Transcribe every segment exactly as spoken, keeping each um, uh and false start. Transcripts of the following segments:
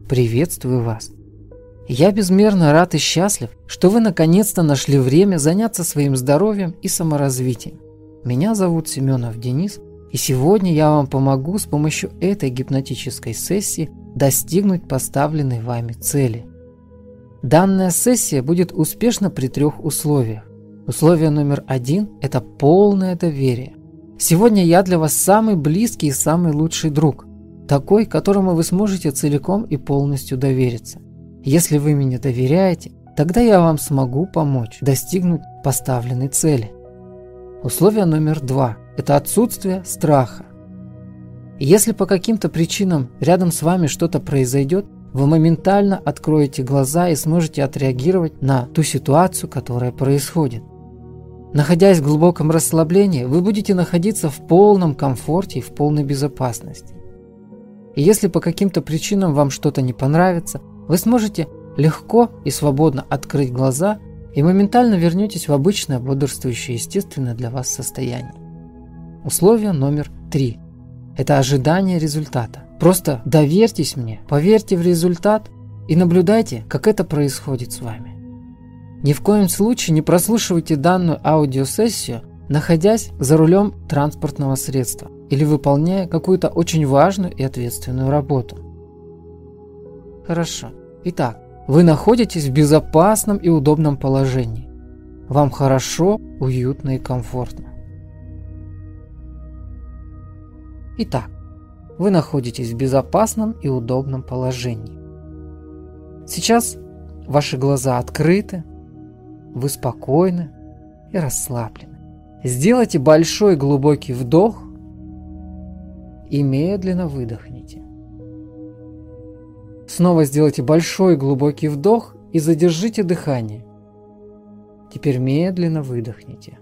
приветствую вас. Я безмерно рад и счастлив, что вы наконец-то нашли время заняться своим здоровьем и саморазвитием. Меня зовут Семенов Денис, и сегодня я вам помогу с помощью этой гипнотической сессии достигнуть поставленной вами цели. Данная сессия будет успешна при трех условиях. Условие номер один – это полное доверие. Сегодня я для вас самый близкий и самый лучший друг, такой, которому вы сможете целиком и полностью довериться. Если вы мне доверяете, тогда я вам смогу помочь достигнуть поставленной цели. Условие номер два – это отсутствие страха. Если по каким-то причинам рядом с вами что-то произойдет, вы моментально откроете глаза и сможете отреагировать на ту ситуацию, которая происходит. Находясь в глубоком расслаблении, вы будете находиться в полном комфорте и в полной безопасности. И если по каким-то причинам вам что-то не понравится, вы сможете легко и свободно открыть глаза и моментально вернетесь в обычное бодрствующее естественное для вас состояние. Условие номер три – это ожидание результата. Просто доверьтесь мне, поверьте в результат и наблюдайте, как это происходит с вами. Ни в коем случае не прослушивайте данную аудиосессию, находясь за рулем транспортного средства или выполняя какую-то очень важную и ответственную работу. Хорошо. Итак, вы находитесь в безопасном и удобном положении. Вам хорошо, уютно и комфортно. Итак, вы находитесь в безопасном и удобном положении. Сейчас ваши глаза открыты, вы спокойны и расслаблены. Сделайте большой глубокий вдох и медленно выдохните. Снова сделайте большой глубокий вдох и задержите дыхание. Теперь медленно выдохните.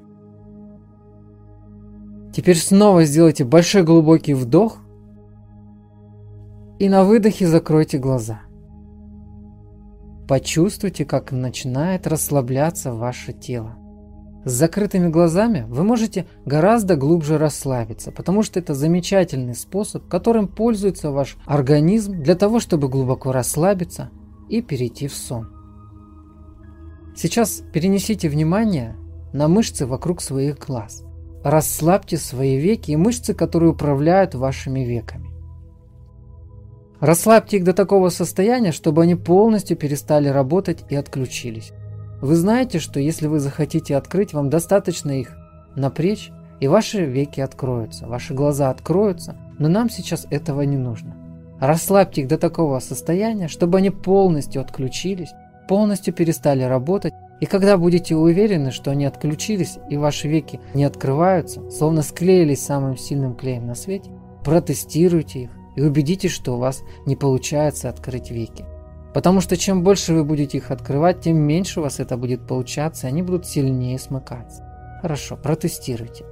Теперь снова сделайте большой глубокий вдох и на выдохе закройте глаза. Почувствуйте, как начинает расслабляться ваше тело. С закрытыми глазами вы можете гораздо глубже расслабиться, потому что это замечательный способ, которым пользуется ваш организм для того, чтобы глубоко расслабиться и перейти в сон. Сейчас перенесите внимание на мышцы вокруг своих глаз. Расслабьте свои веки и мышцы, которые управляют вашими веками. Расслабьте их до такого состояния, чтобы они полностью перестали работать и отключились. Вы знаете, что если вы захотите открыть, вам достаточно их напрячь, и ваши веки откроются, ваши глаза откроются, но нам сейчас этого не нужно. Расслабьте их до такого состояния, чтобы они полностью отключились, полностью перестали работать, и когда будете уверены, что они отключились и ваши веки не открываются, словно склеились самым сильным клеем на свете, протестируйте их и убедитесь, что у вас не получается открыть веки. Потому что чем больше вы будете их открывать, тем меньше у вас это будет получаться, и они будут сильнее смыкаться. Хорошо, протестируйте.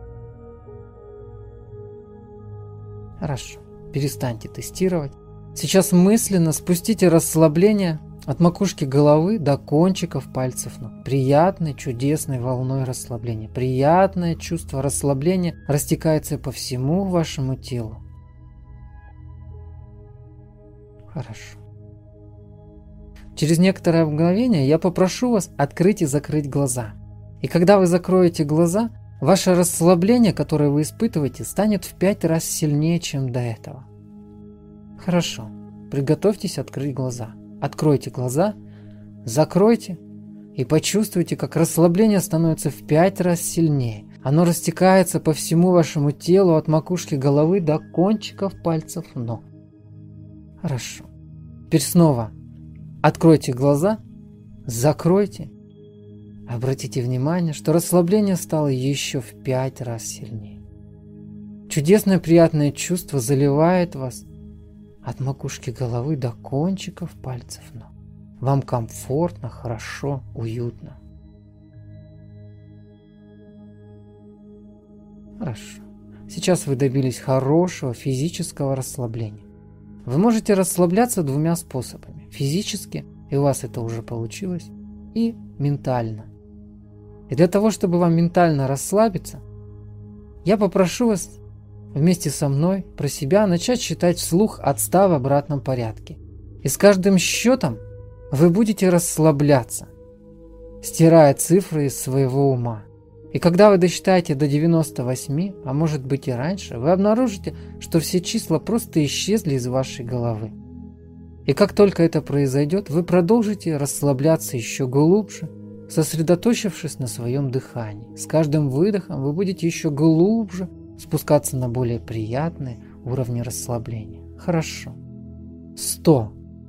Хорошо, перестаньте тестировать. Сейчас мысленно спустите расслабление от макушки головы до кончиков пальцев ног. Приятной, чудесной волной расслабления. Приятное чувство расслабления растекается по всему вашему телу. Хорошо. Через некоторое мгновение я попрошу вас открыть и закрыть глаза. И когда вы закроете глаза, ваше расслабление, которое вы испытываете, станет в пять раз сильнее, чем до этого. Хорошо. Приготовьтесь открыть глаза. Откройте глаза, закройте и почувствуйте, как расслабление становится в пять раз сильнее. Оно растекается по всему вашему телу от макушки головы до кончиков пальцев ног. Хорошо. Теперь снова откройте глаза, закройте. Обратите внимание, что расслабление стало еще в пять раз сильнее. Чудесное приятное чувство заливает вас от макушки головы до кончиков пальцев ног. Вам комфортно, хорошо, уютно. Хорошо. Сейчас вы добились хорошего физического расслабления. Вы можете расслабляться двумя способами. Физически, и у вас это уже получилось, и ментально. И для того, чтобы вам ментально расслабиться, я попрошу вас вместе со мной про себя начать считать вслух от ста в обратном порядке. И с каждым счетом вы будете расслабляться, стирая цифры из своего ума. И когда вы досчитаете до девяноста восьми, а может быть и раньше, вы обнаружите, что все числа просто исчезли из вашей головы. И как только это произойдет, вы продолжите расслабляться еще глубже, сосредоточившись на своем дыхании. С каждым выдохом вы будете еще глубже спускаться на более приятные уровни расслабления. Хорошо. сто.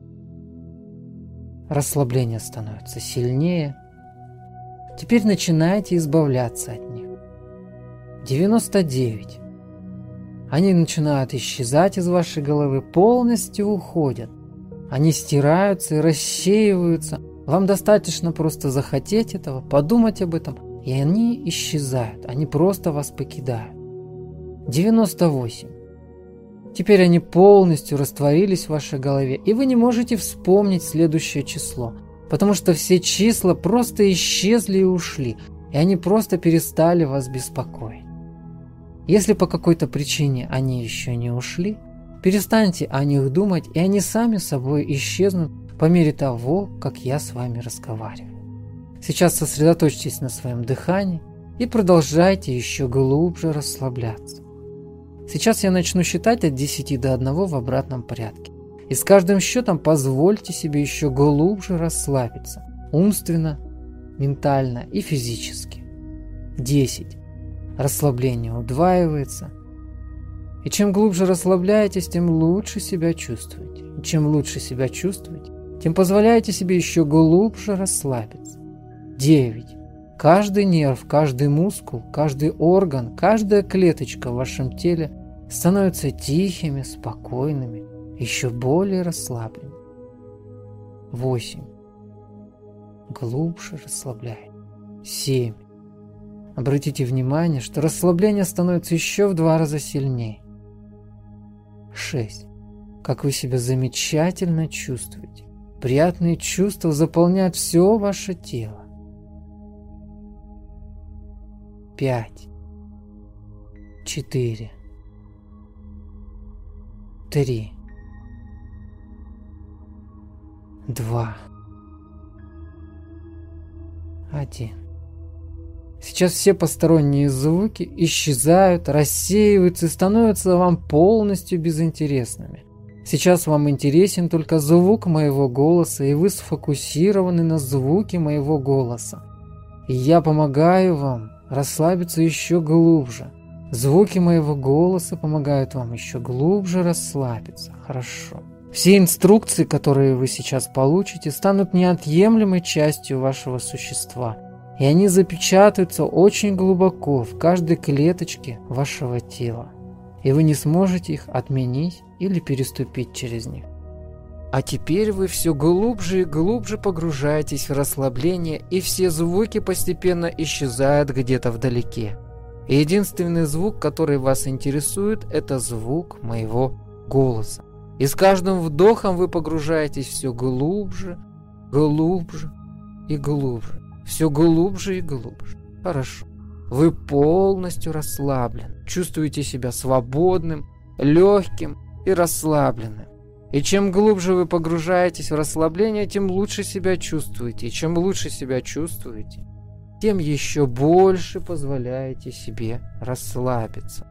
Расслабление становится сильнее. Теперь начинаете избавляться от них. девяносто девять. Они начинают исчезать из вашей головы, полностью уходят. Они стираются и рассеиваются. Вам достаточно просто захотеть этого, подумать об этом, и они исчезают. Они просто вас покидают. девяносто восемь. Теперь они полностью растворились в вашей голове, и вы не можете вспомнить следующее число, потому что все числа просто исчезли и ушли, и они просто перестали вас беспокоить. Если по какой-то причине они еще не ушли, перестаньте о них думать, и они сами собой исчезнут по мере того, как я с вами разговариваю. Сейчас сосредоточьтесь на своем дыхании и продолжайте еще глубже расслабляться. Сейчас я начну считать от десяти до одного в обратном порядке. И с каждым счетом позвольте себе еще глубже расслабиться, умственно, ментально и физически. десять. Расслабление удваивается. И чем глубже расслабляетесь, тем лучше себя чувствуете. И чем лучше себя чувствуете, тем позволяете себе еще глубже расслабиться. девять. Каждый нерв, каждый мускул, каждый орган, каждая клеточка в вашем теле становятся тихими, спокойными, еще более расслабленными. восемь. Глубже расслабляйтесь. семь. Обратите внимание, что расслабление становится еще в два раза сильнее. шесть. Как вы себя замечательно чувствуете. Приятные чувства заполняют все ваше тело. пять. четыре. три. два. один. Сейчас все посторонние звуки исчезают, рассеиваются и становятся вам полностью безинтересными. Сейчас вам интересен только звук моего голоса, и вы сфокусированы на звуке моего голоса. И я помогаю вам расслабиться еще глубже. Звуки моего голоса помогают вам еще глубже расслабиться. Хорошо. Все инструкции, которые вы сейчас получите, станут неотъемлемой частью вашего существа. И они запечатаются очень глубоко в каждой клеточке вашего тела. И вы не сможете их отменить или переступить через них. А теперь вы все глубже и глубже погружаетесь в расслабление, и все звуки постепенно исчезают где-то вдалеке. И единственный звук, который вас интересует, это звук моего голоса. И с каждым вдохом вы погружаетесь все глубже, глубже и глубже. Все глубже и глубже. Хорошо. Вы полностью расслаблены. Чувствуете себя свободным, легким и расслабленным. И чем глубже вы погружаетесь в расслабление, тем лучше себя чувствуете. И чем лучше себя чувствуете, тем еще больше позволяете себе расслабиться.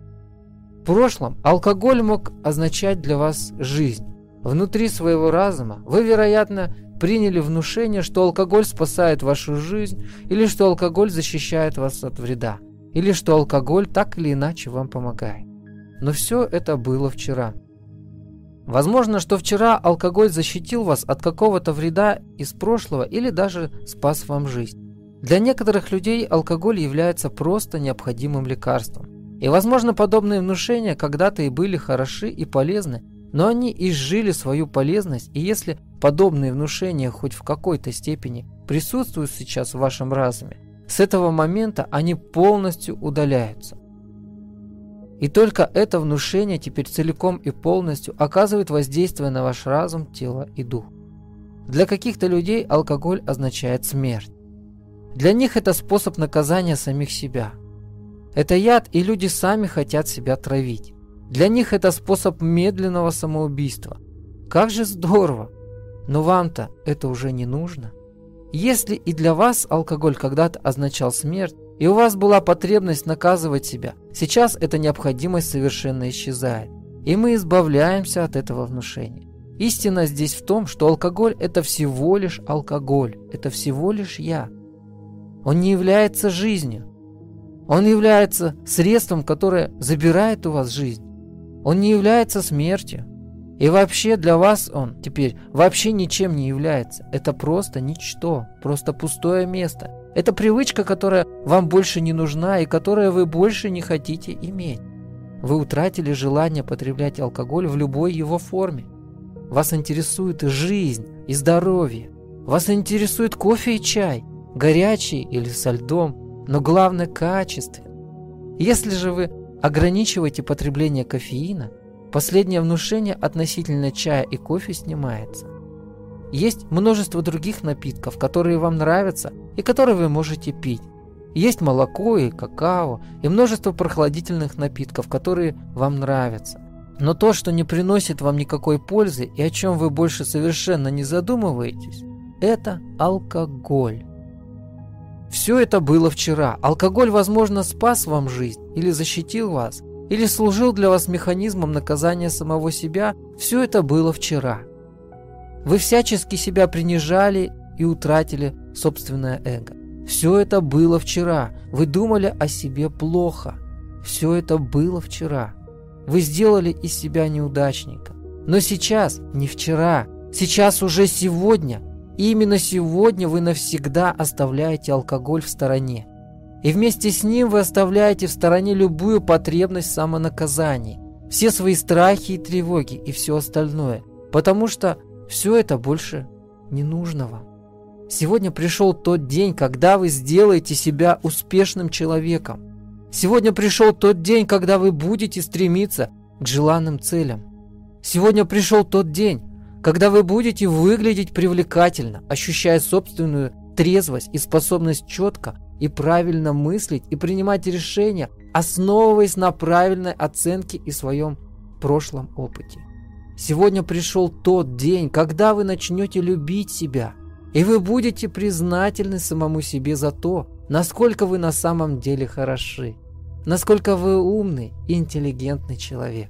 В прошлом алкоголь мог означать для вас жизнь. Внутри своего разума вы, вероятно, приняли внушение, что алкоголь спасает вашу жизнь, или что алкоголь защищает вас от вреда, или что алкоголь так или иначе вам помогает. Но все это было вчера. Возможно, что вчера алкоголь защитил вас от какого-то вреда из прошлого или даже спас вам жизнь. Для некоторых людей алкоголь является просто необходимым лекарством. И, возможно, подобные внушения когда-то и были хороши и полезны, но они изжили свою полезность, и если подобные внушения хоть в какой-то степени присутствуют сейчас в вашем разуме, с этого момента они полностью удаляются. И только это внушение теперь целиком и полностью оказывает воздействие на ваш разум, тело и дух. Для каких-то людей алкоголь означает смерть. Для них это способ наказания самих себя. Это яд, и люди сами хотят себя травить. Для них это способ медленного самоубийства. Как же здорово! Но вам-то это уже не нужно. Если и для вас алкоголь когда-то означал смерть, и у вас была потребность наказывать себя, сейчас эта необходимость совершенно исчезает, и мы избавляемся от этого внушения. Истина здесь в том, что алкоголь – это всего лишь алкоголь, это всего лишь я. Он не является жизнью. Он является средством, которое забирает у вас жизнь. Он не является смертью. И вообще для вас он теперь вообще ничем не является. Это просто ничто, просто пустое место. Это привычка, которая вам больше не нужна и которую вы больше не хотите иметь. Вы утратили желание потреблять алкоголь в любой его форме. Вас интересует и жизнь, и здоровье. Вас интересует кофе и чай, горячий или со льдом, но главное – качество. Если же вы ограничиваете потребление кофеина, последнее внушение относительно чая и кофе снимается. Есть множество других напитков, которые вам нравятся и которые вы можете пить. Есть молоко и какао, и множество прохладительных напитков, которые вам нравятся. Но то, что не приносит вам никакой пользы и о чем вы больше совершенно не задумываетесь, это алкоголь. Все это было вчера. Алкоголь, возможно, спас вам жизнь или защитил вас, или служил для вас механизмом наказания самого себя. Все это было вчера. Вы всячески себя принижали и утратили собственное эго. Все это было вчера. Вы думали о себе плохо. Все это было вчера. Вы сделали из себя неудачника. Но сейчас не вчера. Сейчас уже сегодня. И именно сегодня вы навсегда оставляете алкоголь в стороне. И вместе с ним вы оставляете в стороне любую потребность в самонаказании, все свои страхи и тревоги и все остальное, потому что все это больше не нужно вам. Сегодня пришел тот день, когда вы сделаете себя успешным человеком. Сегодня пришел тот день, когда вы будете стремиться к желанным целям. Сегодня пришел тот день, когда вы будете выглядеть привлекательно, ощущая собственную трезвость и способность четко и правильно мыслить и принимать решения, основываясь на правильной оценке и своем прошлом опыте. Сегодня пришел тот день, когда вы начнете любить себя, и вы будете признательны самому себе за то, насколько вы на самом деле хороши, насколько вы умный и интеллигентный человек.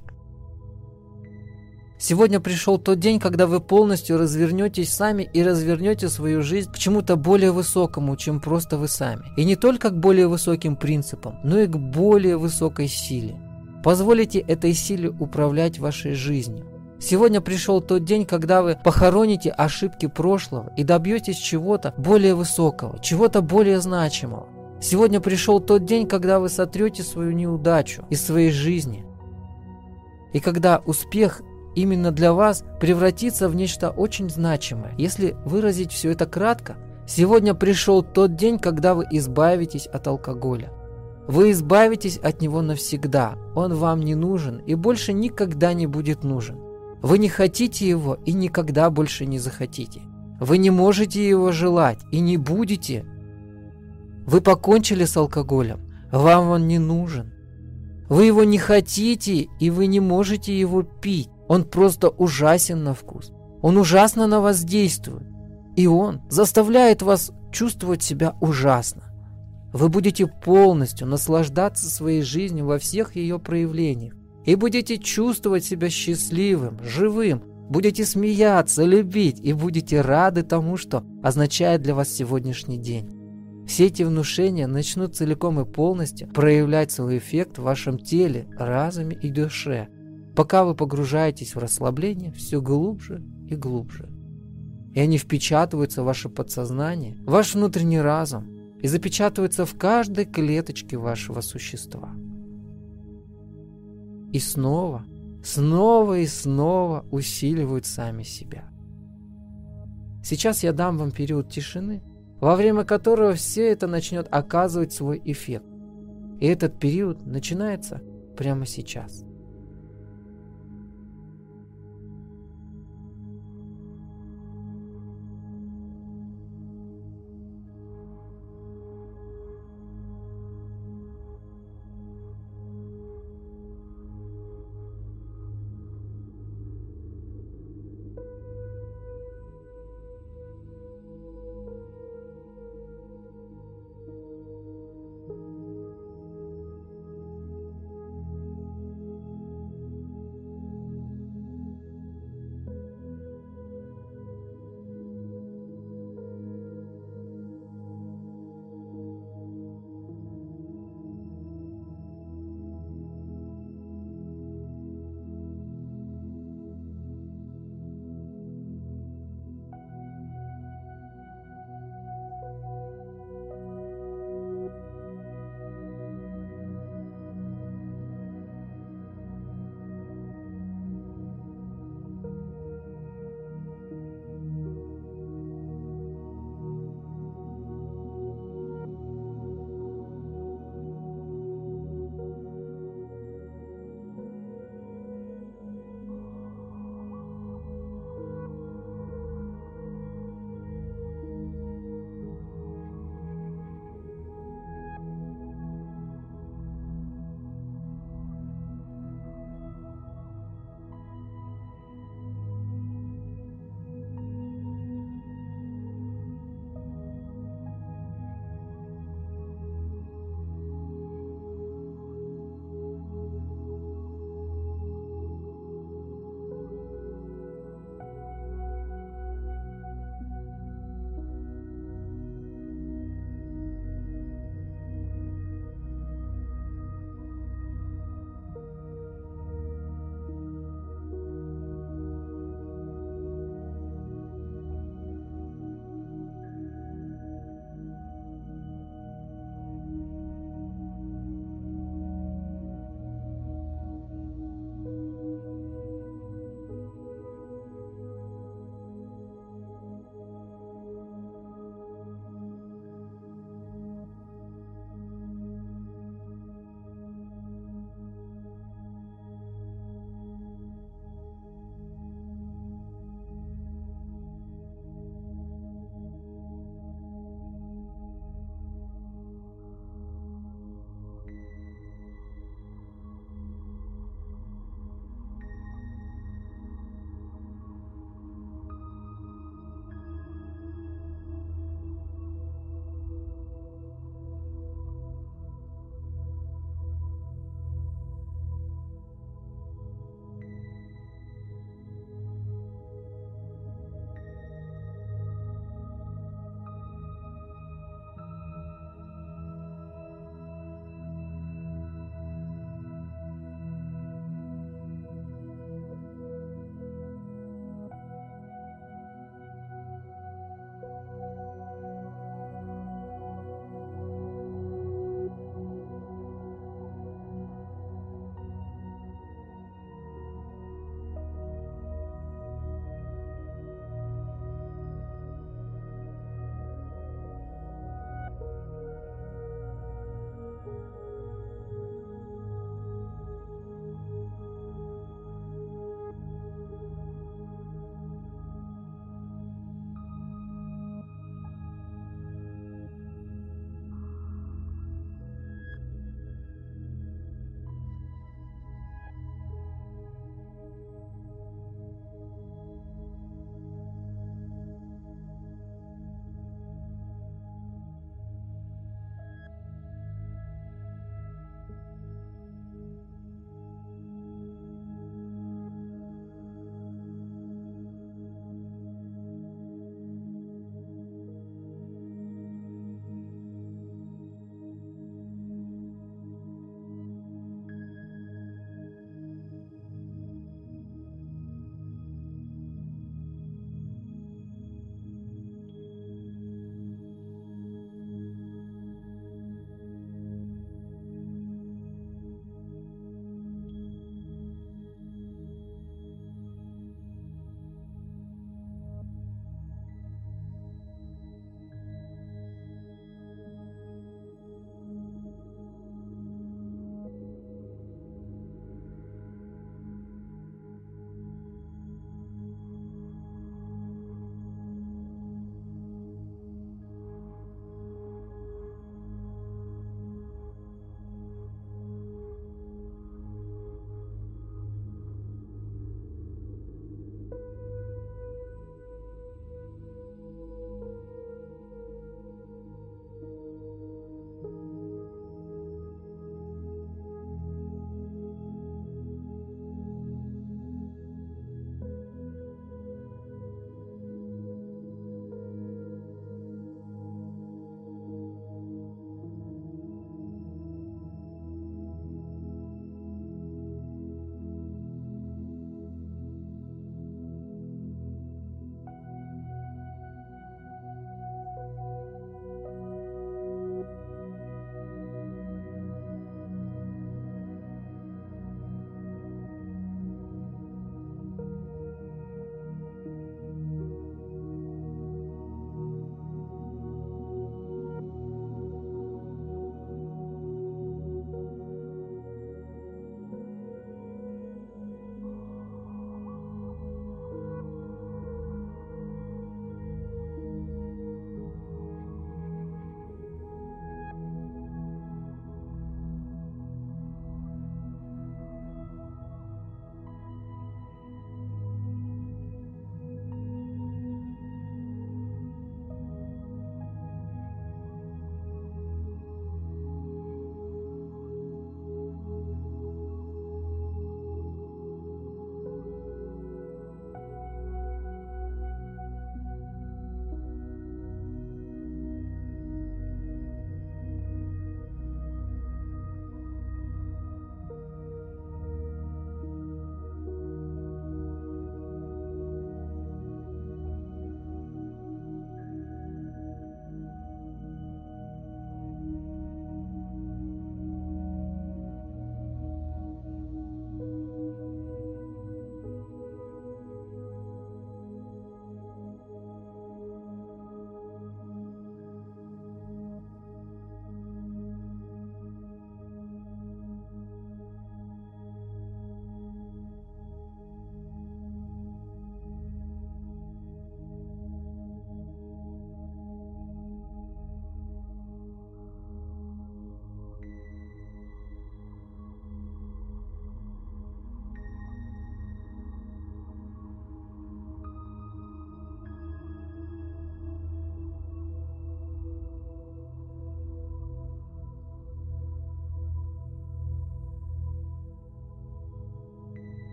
Сегодня пришел тот день, когда вы полностью развернетесь сами и развернете свою жизнь к чему-то более высокому, чем просто вы сами. И не только к более высоким принципам, но и к более высокой силе. Позволите этой силе управлять вашей жизнью. Сегодня пришел тот день, когда вы похороните ошибки прошлого и добьетесь чего-то более высокого, чего-то более значимого. Сегодня пришел тот день, когда вы сотрете свою неудачу из своей жизни. И когда успех именно для вас превратится в нечто очень значимое. Если выразить все это кратко, сегодня пришел тот день, когда вы избавитесь от алкоголя. Вы избавитесь от него навсегда. Он вам не нужен и больше никогда не будет нужен. Вы не хотите его и никогда больше не захотите. Вы не можете его желать и не будете. Вы покончили с алкоголем. Вам он не нужен. Вы его не хотите и вы не можете его пить. Он просто ужасен на вкус. Он ужасно на вас действует. И он заставляет вас чувствовать себя ужасно. Вы будете полностью наслаждаться своей жизнью во всех ее проявлениях. И будете чувствовать себя счастливым, живым. Будете смеяться, любить и будете рады тому, что означает для вас сегодняшний день. Все эти внушения начнут целиком и полностью проявлять свой эффект в вашем теле, разуме и душе, пока вы погружаетесь в расслабление все глубже и глубже. И они впечатываются в ваше подсознание, в ваш внутренний разум и запечатываются в каждой клеточке вашего существа. И снова, снова и снова усиливают сами себя. Сейчас я дам вам период тишины, во время которого все это начнет оказывать свой эффект. И этот период начинается прямо сейчас.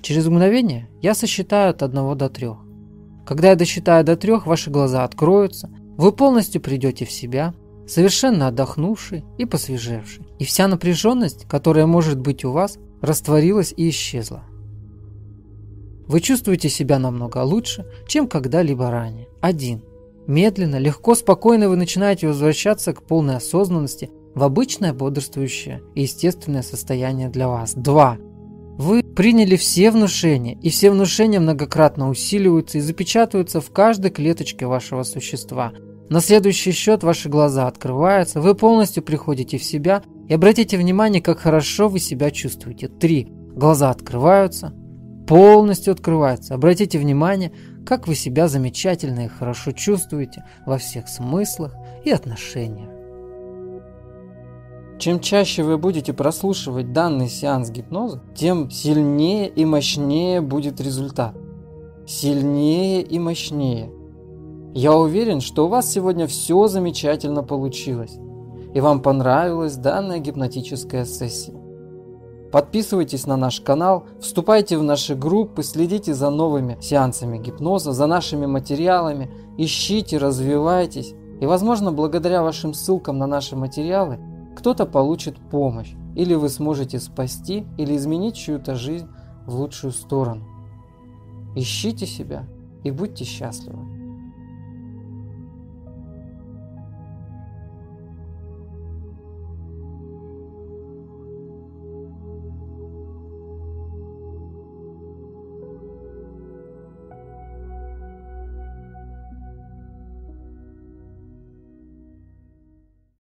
Через мгновение я сосчитаю от одного до трех. Когда я досчитаю до трех, ваши глаза откроются, вы полностью придете в себя, совершенно отдохнувший и посвежевший. И вся напряженность, которая может быть у вас, растворилась и исчезла. Вы чувствуете себя намного лучше, чем когда-либо ранее. Один. Медленно, легко, спокойно вы начинаете возвращаться к полной осознанности в обычное бодрствующее и естественное состояние для вас. Два. Вы приняли все внушения, и все внушения многократно усиливаются и запечатываются в каждой клеточке вашего существа. На следующий счет ваши глаза открываются, вы полностью приходите в себя и обратите внимание, как хорошо вы себя чувствуете. Три. Глаза открываются, полностью открываются. Обратите внимание, как вы себя замечательно и хорошо чувствуете во всех смыслах и отношениях. Чем чаще вы будете прослушивать данный сеанс гипноза, тем сильнее и мощнее будет результат. Сильнее и мощнее. Я уверен, что у вас сегодня все замечательно получилось, и вам понравилась данная гипнотическая сессия. Подписывайтесь на наш канал, вступайте в наши группы, следите за новыми сеансами гипноза, за нашими материалами, ищите, развивайтесь, и, возможно, благодаря вашим ссылкам на наши материалы, кто-то получит помощь, или вы сможете спасти или изменить чью-то жизнь в лучшую сторону. Ищите себя и будьте счастливы.